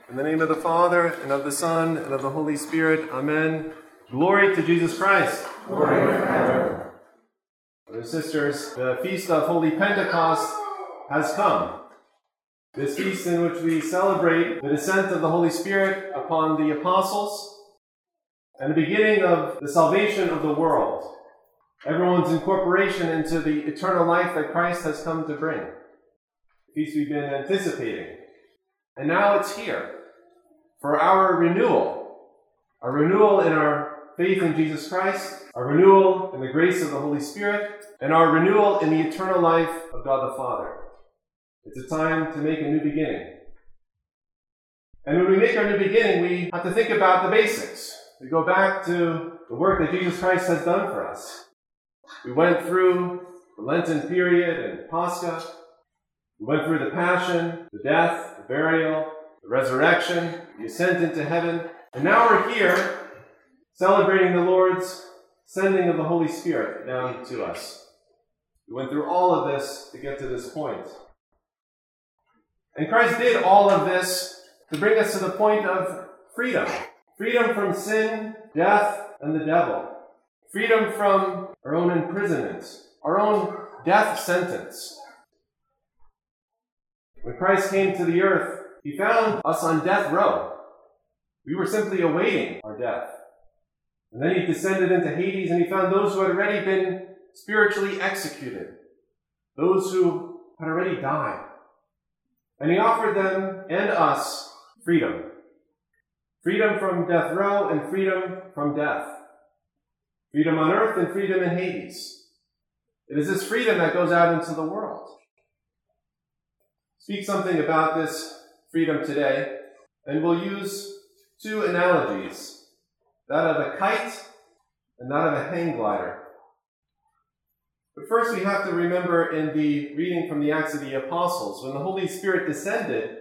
In the name of the Father, and of the Son, and of the Holy Spirit. Amen. Glory to Jesus Christ. Glory to God. Brothers and sisters, the Feast of Holy Pentecost has come. This feast in which we celebrate the descent of the Holy Spirit upon the apostles and the beginning of the salvation of the world. Everyone's incorporation into the eternal life that Christ has come to bring. The feast we've been anticipating. And now it's here for our renewal in our faith in Jesus Christ, our renewal in the grace of the Holy Spirit, and our renewal in the eternal life of God the Father. It's a time to make a new beginning. And when we make our new beginning, we have to think about the basics. We go back to the work that Jesus Christ has done for us. We went through the Lenten period and Pascha. We went through the Passion, the death, the burial, the resurrection, the ascent into heaven. And now we're here celebrating the Lord's sending of the Holy Spirit down to us. We went through all of this to get to this point. And Christ did all of this to bring us to the point of freedom. Freedom from sin, death, and the devil. Freedom from our own imprisonment, our own death sentence. When Christ came to the earth, he found us on death row. We were simply awaiting our death. And then he descended into Hades and he found those who had already been spiritually executed, those who had already died. And he offered them and us freedom. Freedom from death row and freedom from death. Freedom on earth and freedom in Hades. It is this freedom that goes out into the world. Speak something about this freedom today, and we'll use two analogies, that of a kite and that of a hang glider. But first we have to remember in the reading from the Acts of the Apostles, when the Holy Spirit descended,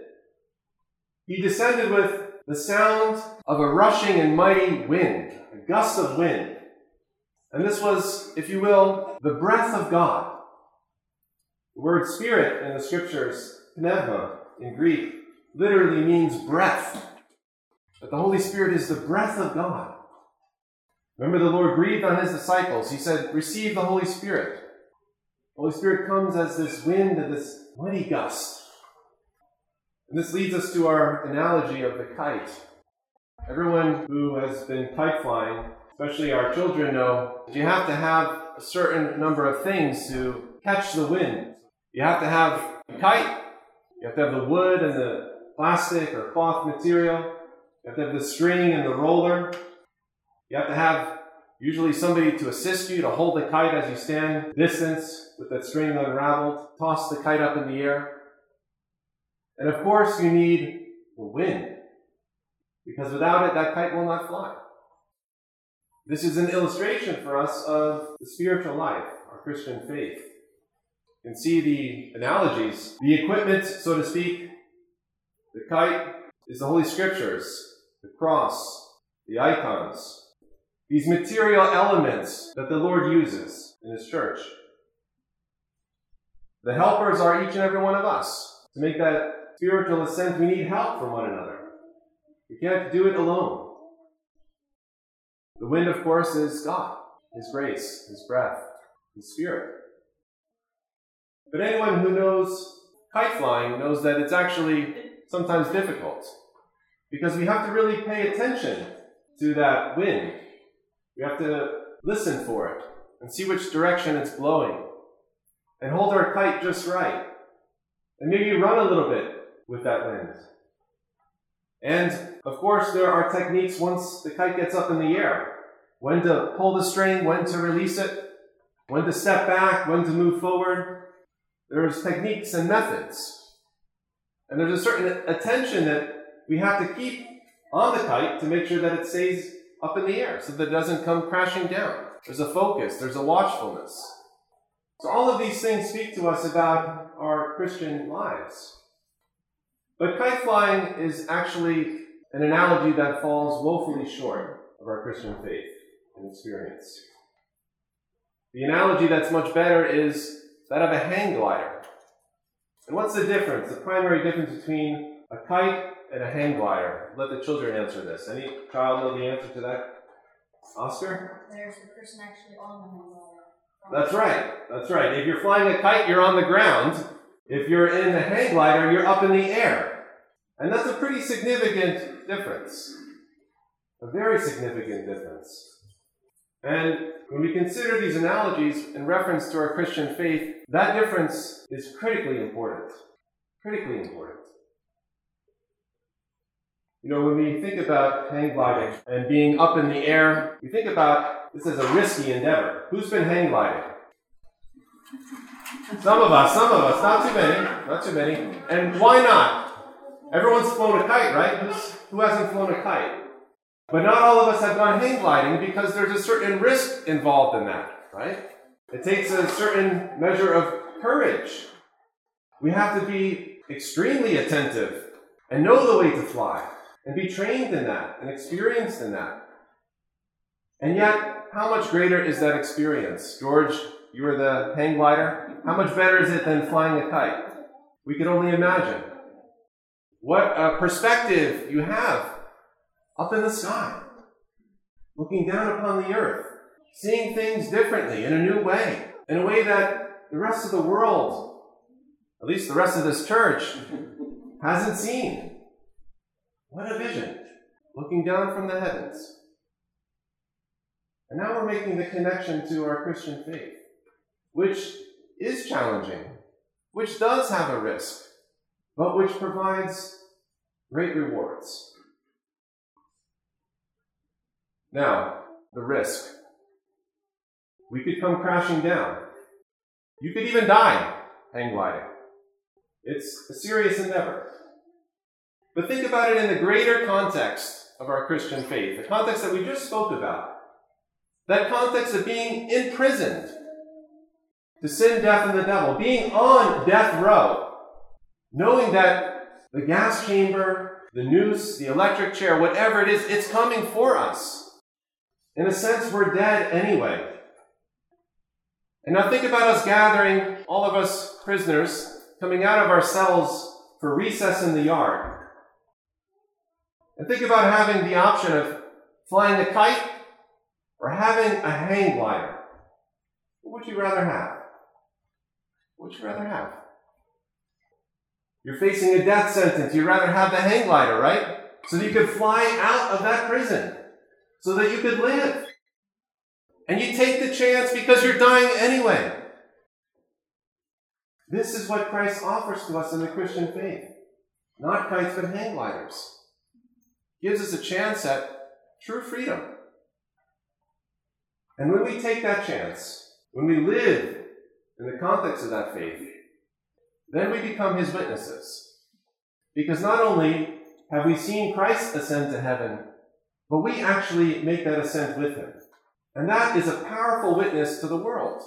he descended with the sound of a rushing and mighty wind, a gust of wind. And this was, if you will, the breath of God. The word spirit in the scriptures, pneuma in Greek, literally means breath. That the Holy Spirit is the breath of God. Remember, the Lord breathed on his disciples. He said, receive the Holy Spirit. The Holy Spirit comes as this wind and this mighty gust. And this leads us to our analogy of the kite. Everyone who has been kite flying, especially our children, know that you have to have a certain number of things to catch the wind. You have to have a kite. You have to have the wood and the plastic or cloth material. You have to have the string and the roller. You have to have usually somebody to assist you to hold the kite as you stand distance with that string unraveled, toss the kite up in the air. And of course you need the wind, because without it, that kite will not fly. This is an illustration for us of the spiritual life, our Christian faith. You can see the analogies, the equipment, so to speak. The kite is the Holy Scriptures, the cross, the icons, these material elements that the Lord uses in His church. The helpers are each and every one of us. To make that spiritual ascent, we need help from one another. We can't do it alone. The wind, of course, is God, His grace, His breath, His Spirit. But anyone who knows kite flying knows that it's actually sometimes difficult, because we have to really pay attention to that wind. We have to listen for it and see which direction it's blowing and hold our kite just right and maybe run a little bit with that wind. And of course there are techniques once the kite gets up in the air, when to pull the string, when to release it, when to step back, when to move forward. There's techniques and methods. And there's a certain attention that we have to keep on the kite to make sure that it stays up in the air so that it doesn't come crashing down. There's a focus, there's a watchfulness. So all of these things speak to us about our Christian lives. But kite flying is actually an analogy that falls woefully short of our Christian faith and experience. The analogy that's much better is that of a hang glider. And what's the difference, the primary difference between a kite and a hang glider? Let the children answer this. Any child know the answer to that? Oscar? There's a person actually on the hang glider. That's right. That's right. If you're flying a kite, you're on the ground. If you're in the hang glider, you're up in the air. And that's a pretty significant difference. A very significant difference. And when we consider these analogies in reference to our Christian faith, that difference is critically important. Critically important. You know, when we think about hang gliding and being up in the air, we think about this as a risky endeavor. Who's been hang gliding? Some of us, not too many. And why not? Everyone's flown a kite, right? Who hasn't flown a kite? But not all of us have gone hang gliding because there's a certain risk involved in that, right? It takes a certain measure of courage. We have to be extremely attentive and know the way to fly and be trained in that and experienced in that. And yet, how much greater is that experience? George, you were the hang glider. How much better is it than flying a kite? We can only imagine. What a perspective you have up in the sky, looking down upon the earth, seeing things differently in a new way, in a way that the rest of the world, at least the rest of this church, hasn't seen. What a vision, looking down from the heavens. And now we're making the connection to our Christian faith, which is challenging, which does have a risk, but which provides great rewards. Now, the risk. We could come crashing down. You could even die hang gliding. It's a serious endeavor. But think about it in the greater context of our Christian faith, the context that we just spoke about. That context of being imprisoned to sin, death, and the devil, being on death row, knowing that the gas chamber, the noose, the electric chair, whatever it is, it's coming for us. In a sense, we're dead anyway. And now think about us gathering, all of us prisoners, coming out of our cells for recess in the yard. And think about having the option of flying a kite or having a hang glider. What would you rather have? What would you rather have? You're facing a death sentence. You'd rather have the hang glider, right? So that you could fly out of that prison. So that you could live. And you take the chance because you're dying anyway. This is what Christ offers to us in the Christian faith. Not kites, but hang gliders. Gives us a chance at true freedom. And when we take that chance, when we live in the context of that faith, then we become his witnesses. Because not only have we seen Christ ascend to heaven, but we actually make that ascent with him. And that is a powerful witness to the world.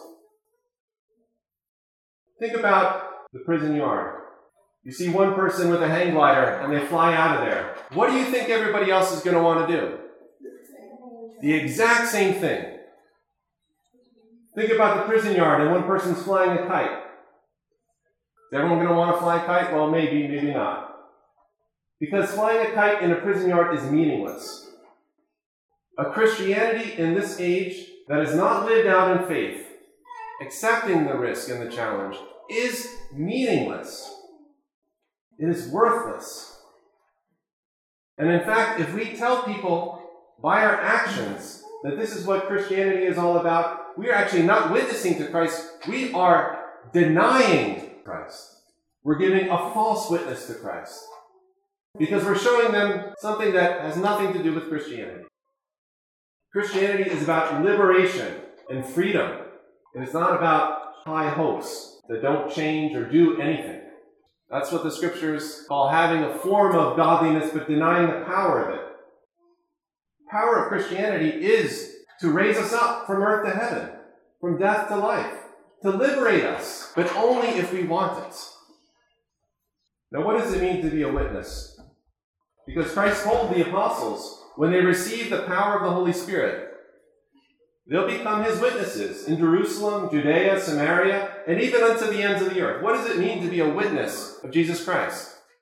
Think about the prison yard. You see one person with a hang glider and they fly out of there. What do you think everybody else is going to want to do? The exact same thing. Think about the prison yard and one person's flying a kite. Is everyone going to want to fly a kite? Well, maybe, maybe not. Because flying a kite in a prison yard is meaningless. A Christianity in this age that is not lived out in faith, accepting the risk and the challenge, is meaningless. It is worthless. And in fact, if we tell people by our actions that this is what Christianity is all about, we are actually not witnessing to Christ. We are denying Christ. We're giving a false witness to Christ. Because we're showing them something that has nothing to do with Christianity. Christianity is about liberation and freedom. And it's not about high hopes that don't change or do anything. That's what the scriptures call having a form of godliness but denying the power of it. The power of Christianity is to raise us up from earth to heaven, from death to life, to liberate us, but only if we want it. Now, what does it mean to be a witness? Because Christ told the apostles, when they receive the power of the Holy Spirit, they'll become his witnesses in Jerusalem, Judea, Samaria, and even unto the ends of the earth. What does it mean to be a witness of Jesus Christ?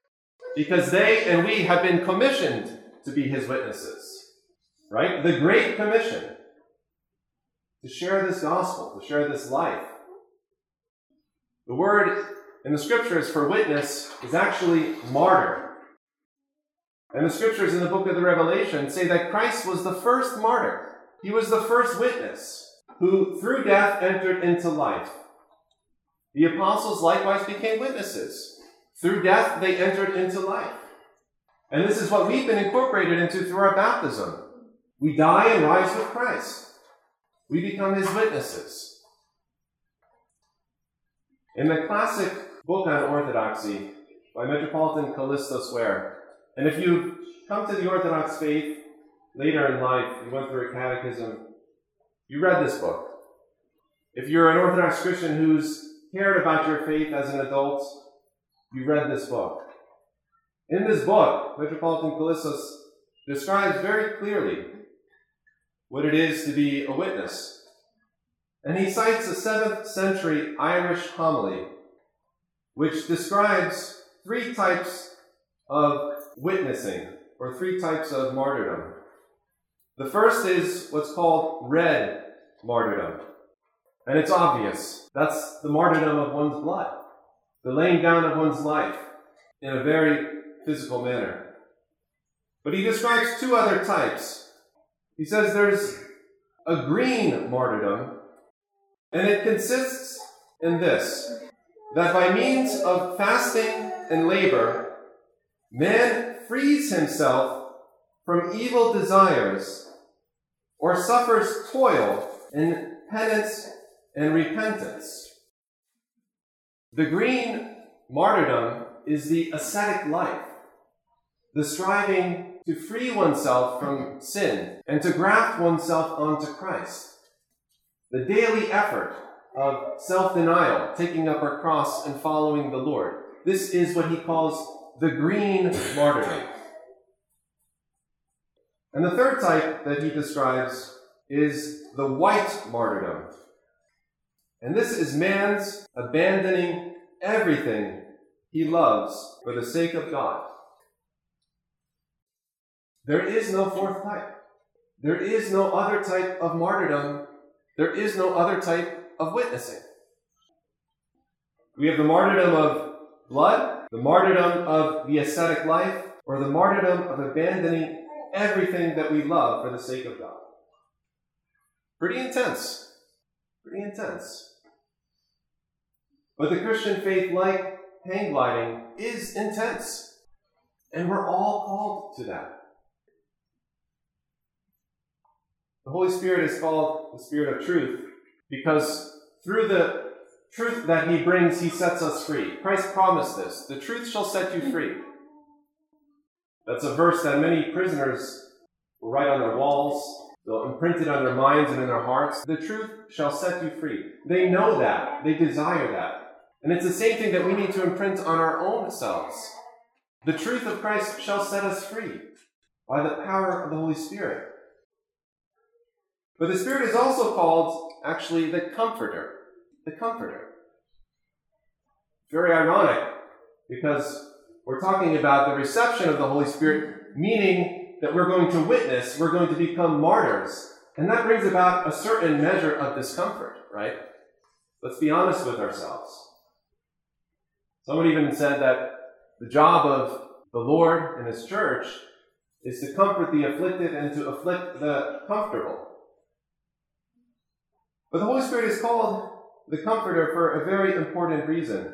because they and we have been commissioned to be his witnesses. Right? The Great Commission. To share this gospel, to share this life. The word in the scriptures for witness is actually martyr. And the scriptures in the book of the Revelation say that Christ was the first martyr. He was the first witness who through death entered into life. The apostles likewise became witnesses. Through death they entered into life. And this is what we've been incorporated into through our baptism. We die and rise with Christ. We become his witnesses. In the classic book on orthodoxy by Metropolitan Callistus Ware, and if you come to the Orthodox faith later in life, you went through a catechism, you read this book. If you're an Orthodox Christian who's cared about your faith as an adult, you read this book. In this book, Metropolitan Callistus describes very clearly what it is to be a witness. And he cites a 7th century Irish homily, which describes 3 types of witnessing, or 3 types of martyrdom. The first is what's called red martyrdom. And it's obvious. That's the martyrdom of one's blood, the laying down of one's life in a very physical manner. But he describes 2 other types. He says there's a green martyrdom, and it consists in this, that by means of fasting and labor, man frees himself from evil desires or suffers toil in penance and repentance. The green martyrdom is the ascetic life, the striving to free oneself from sin and to graft oneself onto Christ. The daily effort of self-denial, taking up our cross and following the Lord. This is what he calls the green martyrdom. And the third type that he describes is the white martyrdom. And this is man's abandoning everything he loves for the sake of God. There is no 4th type. There is no other type of martyrdom. There is no other type of witnessing. We have the martyrdom of blood, the martyrdom of the ascetic life, or the martyrdom of abandoning everything that we love for the sake of God. Pretty intense. Pretty intense. But the Christian faith, like hang gliding, is intense. And we're all called to that. The Holy Spirit is called the Spirit of truth because through the truth that he brings, he sets us free. Christ promised this. The truth shall set you free. That's a verse that many prisoners will write on their walls. They'll imprint it on their minds and in their hearts. The truth shall set you free. They know that. They desire that. And it's the same thing that we need to imprint on our own selves. The truth of Christ shall set us free by the power of the Holy Spirit. But the Spirit is also called, actually, the Comforter. The Comforter. Very ironic, because we're talking about the reception of the Holy Spirit, meaning that we're going to witness, we're going to become martyrs. And that brings about a certain measure of discomfort, right? Let's be honest with ourselves. Someone even said that the job of the Lord and his church is to comfort the afflicted and to afflict the comfortable. But the Holy Spirit is called the Comforter for a very important reason.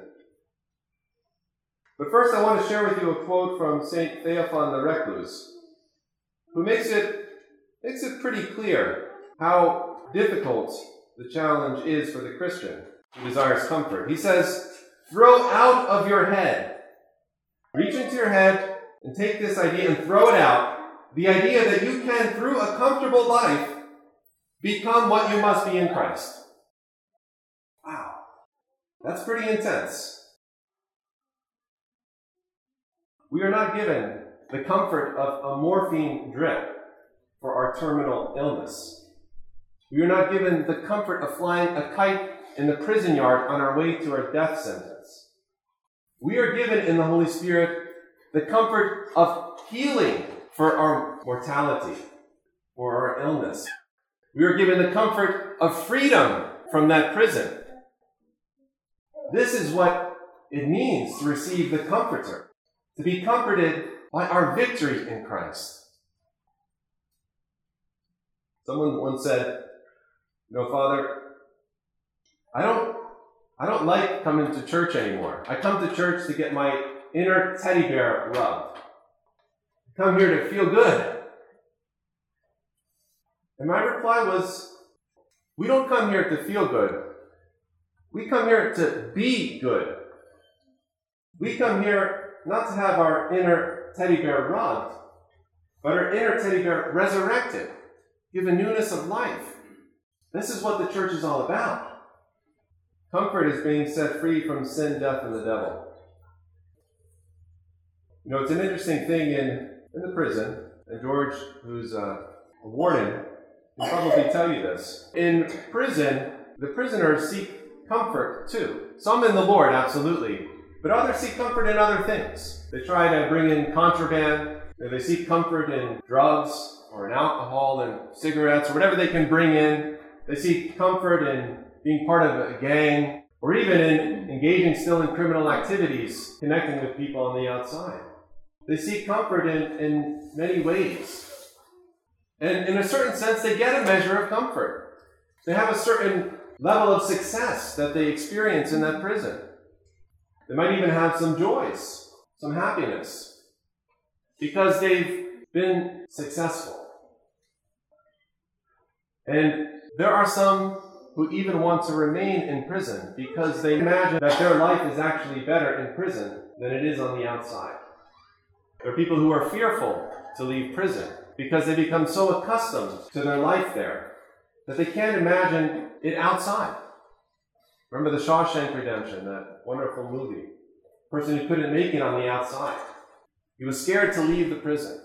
But first I want to share with you a quote from St. Theophan the Recluse, who makes it pretty clear how difficult the challenge is for the Christian who desires comfort. He says, "Throw out of your head. Reach into your head and take this idea and throw it out. The idea that you can, through a comfortable life, become what you must be in Christ." Wow. That's pretty intense. We are not given the comfort of a morphine drip for our terminal illness. We are not given the comfort of flying a kite in the prison yard on our way to our death sentence. We are given in the Holy Spirit the comfort of healing for our mortality, for our illness. We are given the comfort of freedom from that prison. This is what it means to receive the Comforter, to be comforted by our victory in Christ. Someone once said, Father, I don't like coming to church anymore. I come to church to get my inner teddy bear rubbed. I come here to feel good. And my reply was, we don't come here to feel good. We come here to be good. We come here not to have our inner teddy bear rubbed, but our inner teddy bear resurrected, given newness of life. This is what the church is all about. Comfort is being set free from sin, death, and the devil. It's an interesting thing in the prison, and George, who's a warden, can probably tell you this. In prison, the prisoners seek comfort too. Some in the Lord, absolutely, but others seek comfort in other things. They try to bring in contraband, or they seek comfort in drugs, or in alcohol, and cigarettes, or whatever they can bring in. They seek comfort in being part of a gang, or even in engaging still in criminal activities, connecting with people on the outside. They seek comfort in many ways. And in a certain sense, they get a measure of comfort. They have a certain level of success that they experience in that prison. They might even have some joys, some happiness, because they've been successful. And there are some who even want to remain in prison because they imagine that their life is actually better in prison than it is on the outside. There are people who are fearful to leave prison because they become so accustomed to their life there that they can't imagine it outside. Remember the Shawshank Redemption, that wonderful movie? The person who couldn't make it on the outside. He was scared to leave the prison.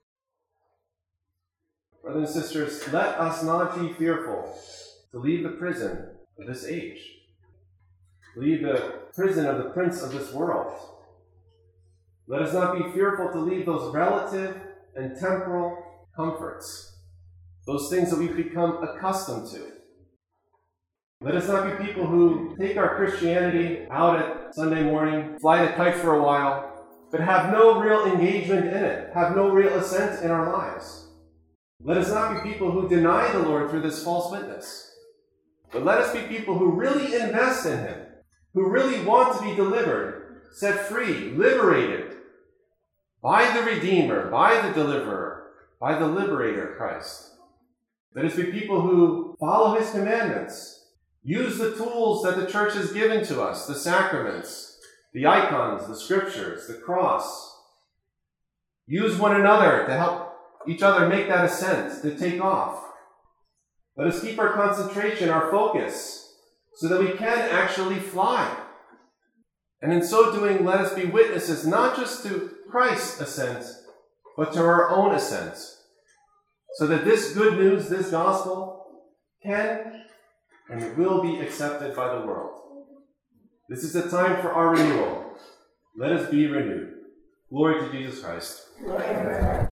Brothers and sisters, let us not be fearful to leave the prison of this age. Leave the prison of the prince of this world. Let us not be fearful to leave those relative and temporal comforts, those things that we've become accustomed to. Let us not be people who take our Christianity out at Sunday morning, fly the kite for a while, but have no real engagement in it, have no real assent in our lives. Let us not be people who deny the Lord through this false witness, but let us be people who really invest in Him, who really want to be delivered, set free, liberated by the Redeemer, by the Deliverer, by the Liberator, Christ. Let us be people who follow His commandments, use the tools that the church has given to us, the sacraments, the icons, the scriptures, the cross. Use one another to help each other make that ascent, to take off. Let us keep our concentration, our focus, so that we can actually fly. And in so doing, let us be witnesses not just to Christ's ascent, but to our own ascent, so that this good news, this gospel, can and will be accepted by the world. This is the time for our renewal. Let us be renewed. Glory to Jesus Christ.